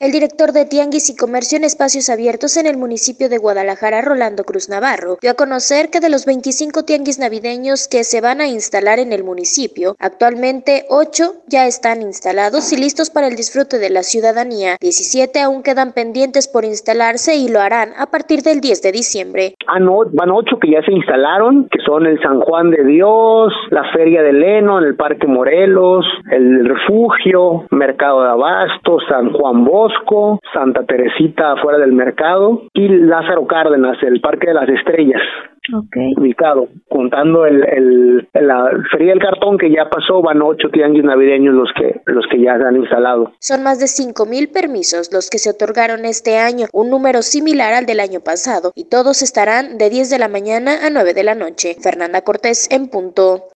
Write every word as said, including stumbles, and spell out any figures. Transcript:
El director de Tianguis y Comercio en Espacios Abiertos en el municipio de Guadalajara, Rolando Cruz Navarro, dio a conocer que de los veinticinco tianguis navideños que se van a instalar en el municipio, actualmente ocho ya están instalados y listos para el disfrute de la ciudadanía. diecisiete aún quedan pendientes por instalarse y lo harán a partir del diez de diciembre. Ah, no, van ocho que ya se instalaron, que son el San Juan de Dios, la Feria de Leno en el Parque Morelos, el Refugio, Mercado de Abasto, San Juan Bosco, Santa Teresita afuera del mercado y Lázaro Cárdenas, el Parque de las Estrellas. Okay. Ubicado, contando el, el la Feria del Cartón que ya pasó, van ocho tianguis navideños los que los que ya se han instalado. Son más de cinco mil permisos los que se otorgaron este año, un número similar al del año pasado, y todos estarán de diez de la mañana a nueve de la noche. Fernanda Cortés en punto.